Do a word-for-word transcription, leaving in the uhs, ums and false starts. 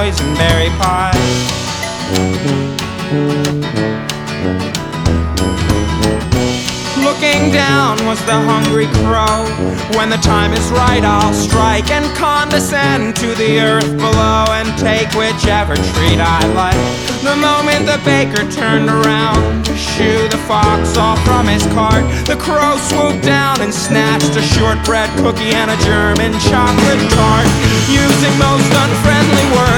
boysenberry pie. Looking down was the hungry crow. When the time is right, I'll strike and condescend to the earth below, and take whichever treat I like. The moment the baker turned around to shoo the fox off from his cart, the crow swooped down and snatched a shortbread cookie and a German chocolate tart. Using most unfriendly words,